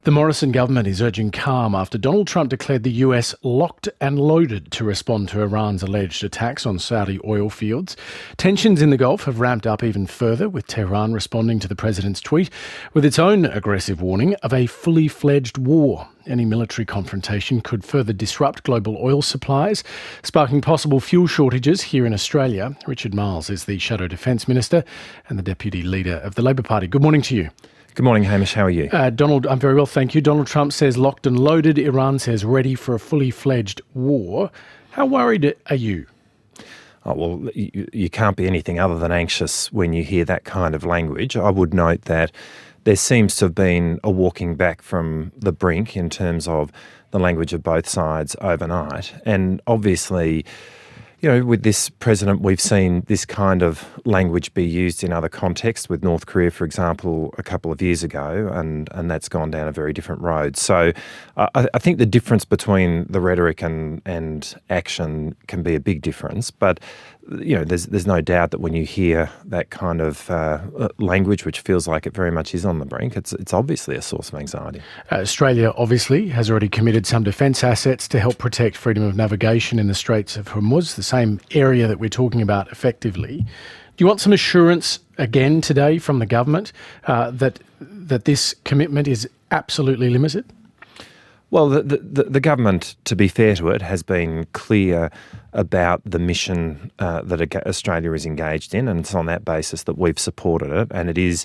The Morrison government is urging calm after Donald Trump declared the US locked and loaded to respond to Iran's alleged attacks on Saudi oil fields. Tensions in the Gulf have ramped up even further, with Tehran responding to the president's tweet with its own aggressive warning of a fully fledged war. Any military confrontation could further disrupt global oil supplies, sparking possible fuel shortages here in Australia. Richard Marles is the Shadow Defence Minister and the Deputy Leader of the Labor Party. Good morning to you. Good morning, Hamish. How are you? Donald, I'm very well, thank you. Donald Trump says locked and loaded. Iran says ready for a fully fledged war. How worried are you? Oh, well, you can't be anything other than anxious when you hear that kind of language. I would note that there seems to have been a walking back from the brink in terms of the language of both sides overnight. And obviously, you know, with this president, we've seen this kind of language be used in other contexts, with North Korea, for example, a couple of years ago, and that's gone down a very different road. So I think the difference between the rhetoric and action can be a big difference. But, you know, there's no doubt that when you hear that kind of language, which feels like it very much is on the brink, it's obviously a source of anxiety. Australia obviously has already committed some defence assets to help protect freedom of navigation in the Straits of Hormuz, the same area that we're talking about effectively. Do you want some assurance again today from the government that this commitment is absolutely limited? Well, the government, to be fair to it, has been clear about the mission that Australia is engaged in, and it's on that basis that we've supported it, and it is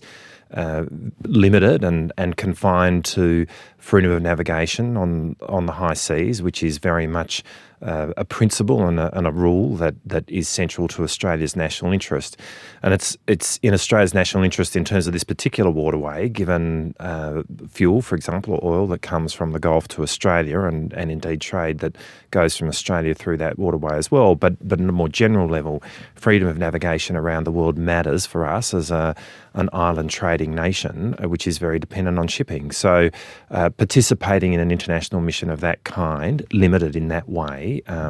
limited and confined to freedom of navigation on the high seas, which is very much a principle and a rule that is central to Australia's national interest. And it's in Australia's national interest in terms of this particular waterway, given fuel, for example, or oil that comes from the Gulf to Australia, and indeed trade that goes from Australia through that waterway as well. But at a more general level, freedom of navigation around the world matters for us as an island trading nation, which is very dependent on shipping. So participating in an international mission of that kind, limited in that way,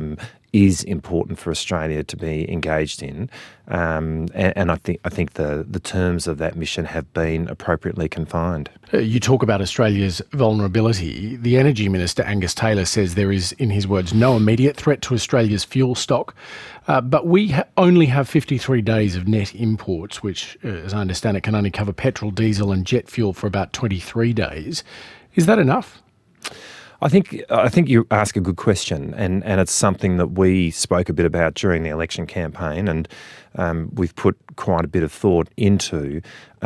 is important for Australia to be engaged in, and I think the terms of that mission have been appropriately confined. You talk about Australia's vulnerability. The Energy Minister, Angus Taylor, says there is, in his words, no immediate threat to Australia's fuel stock, but we only have 53 days of net imports, which, as I understand it, can only cover petrol, diesel and jet fuel for about 23 days. Is that enough? I think you ask a good question, and it's something that we spoke a bit about during the election campaign, and we've put quite a bit of thought into.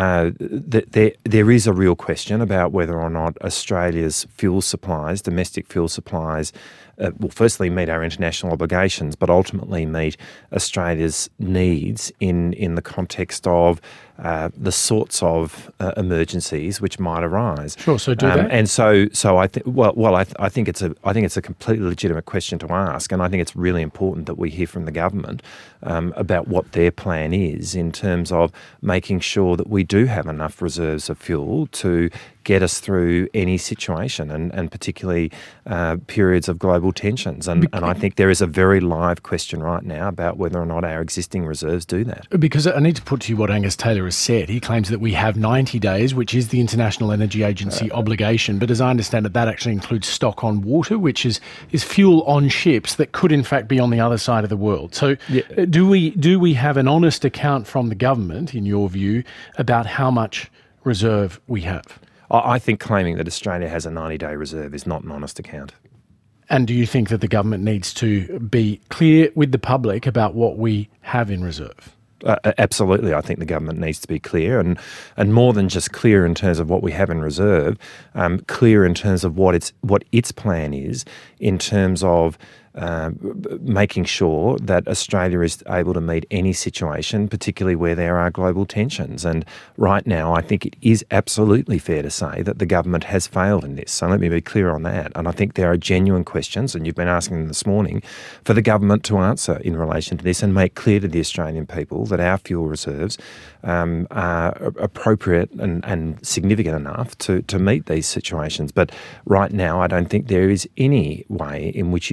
There is a real question about whether or not Australia's fuel supplies, domestic fuel supplies, will firstly meet our international obligations, but ultimately meet Australia's needs in the context of the sorts of emergencies which might arise. Sure. So do that. And so I think I think it's a completely legitimate question to ask, and I think it's really important that we hear from the government about what their plan is in terms of making sure that we do have enough reserves of fuel to get us through any situation, and particularly periods of global tensions. And I think there is a very live question right now about whether or not our existing reserves do that. Because I need to put to you what Angus Taylor has said. He claims that we have 90 days, which is the International Energy Agency obligation. But as I understand it, that actually includes stock on water, which is fuel on ships that could in fact be on the other side of the world. So do we have an honest account from the government, in your view, about how much reserve we have? I think claiming that Australia has a 90-day reserve is not an honest account. And do you think that the government needs to be clear with the public about what we have in reserve? Absolutely. I think the government needs to be clear, and more than just clear in terms of what we have in reserve, clear in terms of what its plan is in terms of making sure that Australia is able to meet any situation, particularly where there are global tensions. And right now, I think it is absolutely fair to say that the government has failed in this. So let me be clear on that. And I think there are genuine questions, and you've been asking them this morning, for the government to answer in relation to this and make clear to the Australian people that our fuel reserves are appropriate and significant enough to meet these situations. But right now, I don't think there is any way in which you could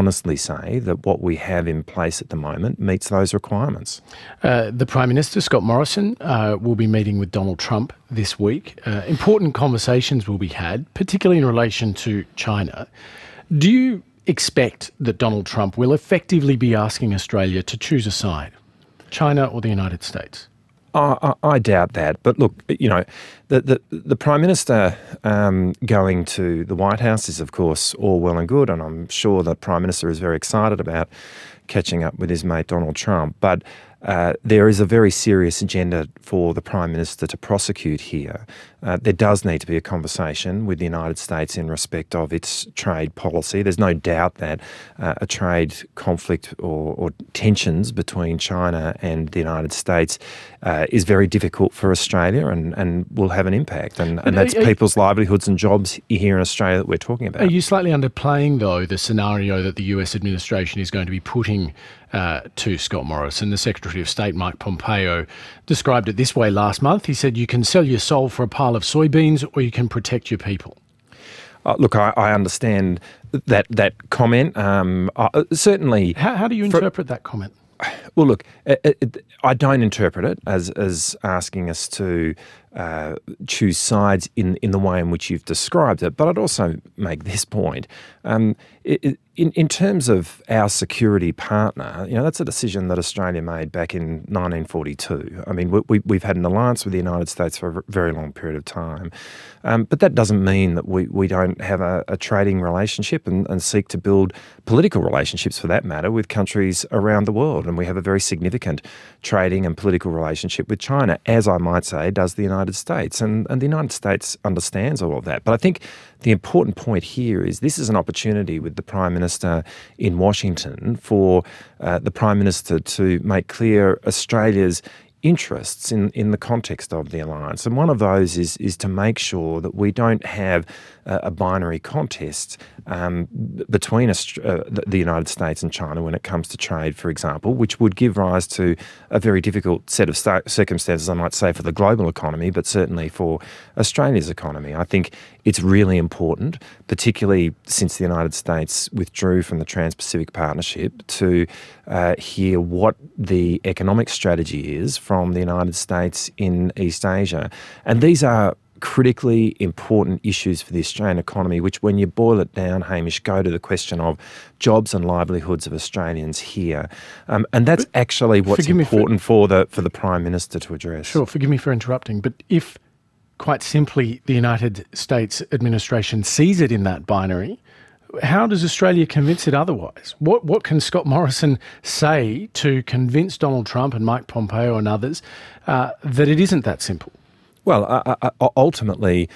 honestly say that what we have in place at the moment meets those requirements. The Prime Minister, Scott Morrison, will be meeting with Donald Trump this week. Important conversations will be had, particularly in relation to China. Do you expect that Donald Trump will effectively be asking Australia to choose a side, China or the United States? I doubt that. But look, the Prime Minister going to the White House is, of course, all well and good, and I'm sure the Prime Minister is very excited about catching up with his mate Donald Trump. But there is a very serious agenda for the Prime Minister to prosecute here. There does need to be a conversation with the United States in respect of its trade policy. There's no doubt that a trade conflict or tensions between China and the United States is very difficult for Australia and will have an impact. And that's people's livelihoods and jobs here in Australia that we're talking about. Are you slightly underplaying, though, the scenario that the US administration is going to be putting to Scott Morrison? The Secretary of State, Mike Pompeo, described it this way last month. He said, you can sell your soul for a pile of soybeans or you can protect your people. Look, I understand that comment. Certainly. How do you interpret that comment? Well, look, I don't interpret it as asking us to choose sides in the way in which you've described it. But I'd also make this point. In terms of our security partner, that's a decision that Australia made back in 1942. I mean, we've had an alliance with the United States for a very long period of time. But that doesn't mean that we don't have a trading relationship and seek to build political relationships, for that matter, with countries around the world. And we have a very significant trading and political relationship with China, as I might say, does the United States. And the United States understands all of that. But I think the important point here is this is an opportunity with the Prime Minister in Washington for the Prime Minister to make clear Australia's interests in the context of the alliance. And one of those is to make sure that we don't have a binary contest between the United States and China when it comes to trade, for example, which would give rise to a very difficult set of circumstances, I might say, for the global economy, but certainly for Australia's economy. I think it's really important, particularly since the United States withdrew from the Trans-Pacific Partnership, to hear what the economic strategy is from the United States in East Asia. And these are critically important issues for the Australian economy, which, when you boil it down, Hamish, go to the question of jobs and livelihoods of Australians here. And that's actually what's important for the Prime Minister to address. Sure, forgive me for interrupting, but if, quite simply, the United States administration sees it in that binary, how does Australia convince it otherwise? What can Scott Morrison say to convince Donald Trump and Mike Pompeo and others that it isn't that simple? Well, ultimately,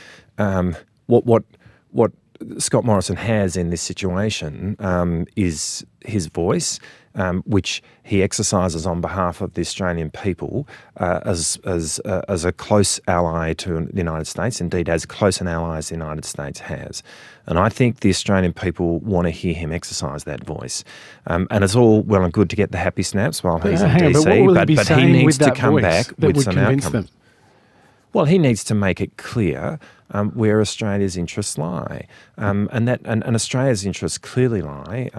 what Scott Morrison has in this situation is his voice, which he exercises on behalf of the Australian people as a close ally to the United States, indeed as close an ally as the United States has. And I think the Australian people want to hear him exercise that voice. And it's all well and good to get the happy snaps while he's in DC, but he needs to come back with some outcomes. Well, he needs to make it clear where Australia's interests lie, and Australia's interests clearly lie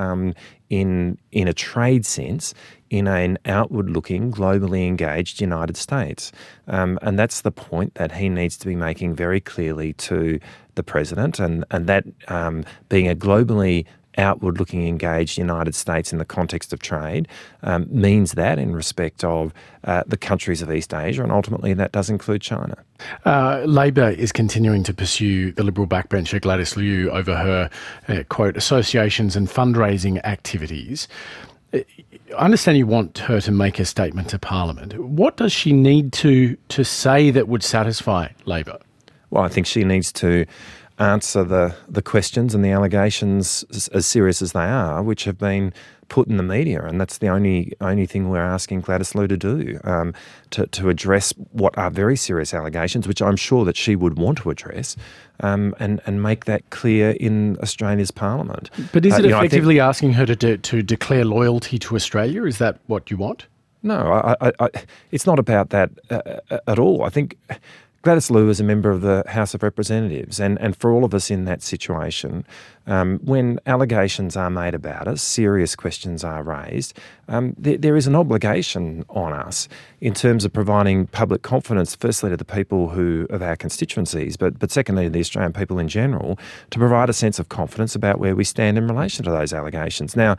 in a trade sense, in an outward-looking, globally engaged United States, and that's the point that he needs to be making very clearly to the President, and that being a globally outward-looking engaged United States in the context of trade means that in respect of the countries of East Asia, and ultimately that does include China. Labor is continuing to pursue the Liberal backbencher Gladys Liu over her, quote, associations and fundraising activities. I understand you want her to make a statement to Parliament. What does she need to say that would satisfy Labor? Well, I think she needs to answer the questions and the allegations, as serious as they are, which have been put in the media, and that's the only thing we're asking Gladys Liu to do, to address what are very serious allegations, which I'm sure that she would want to address, and make that clear in Australia's Parliament. But is it effectively asking her to declare loyalty to Australia? Is that what you want? No, it's not about that at all. I think Gladys Liu is a member of the House of Representatives, and for all of us in that situation, when allegations are made about us, serious questions are raised, there is an obligation on us in terms of providing public confidence, firstly to the people of our constituencies, but secondly to the Australian people in general, to provide a sense of confidence about where we stand in relation to those allegations. Now,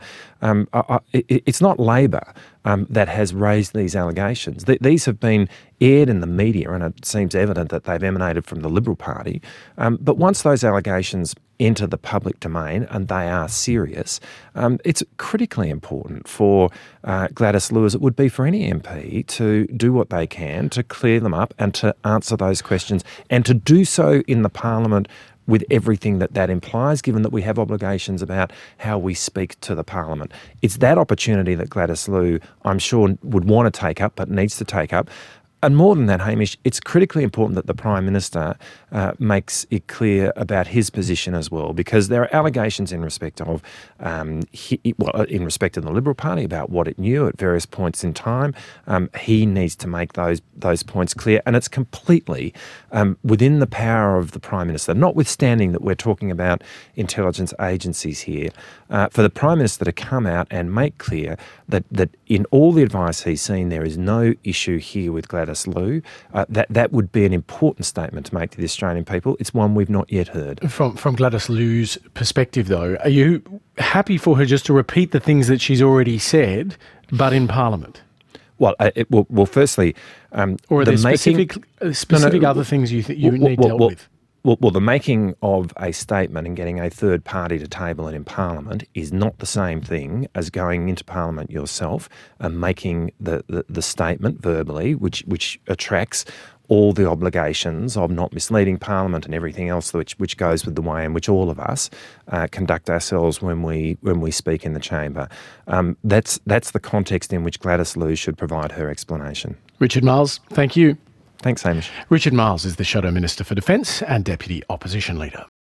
it's not Labor that has raised these allegations. These have been aired in the media, and it seems evident that they've emanated from the Liberal Party. But once those allegations enter the public domain, and they are serious, it's critically important for Gladys Liu, as it would be for any MP, to do what they can to clear them up and to answer those questions, and to do so in the Parliament with everything that implies, given that we have obligations about how we speak to the Parliament. It's that opportunity that Gladys Liu, I'm sure, would want to take up, but needs to take up. And more than that, Hamish, it's critically important that the Prime Minister makes it clear about his position as well, because there are allegations in respect of in respect of the Liberal Party about what it knew at various points in time. He needs to make those points clear, and it's completely within the power of the Prime Minister, notwithstanding that we're talking about intelligence agencies here, for the Prime Minister to come out and make clear that in all the advice he's seen, there is no issue here with Gladys Liu. That would be an important statement to make to the Australian people. It's one we've not yet heard. From Gladys Liu's perspective, though, are you happy for her just to repeat the things that she's already said, but in Parliament? Well, firstly, or are there specific other things you need dealt with? Well, the making of a statement and getting a third party to table it in Parliament is not the same thing as going into Parliament yourself and making the statement verbally, which attracts all the obligations of not misleading Parliament and everything else which goes with the way in which all of us conduct ourselves when we speak in the chamber. That's the context in which Gladys Liu should provide her explanation. Richard Marles, thank you. Thanks, Hamish. Richard Marles is the Shadow Minister for Defence and Deputy Opposition Leader.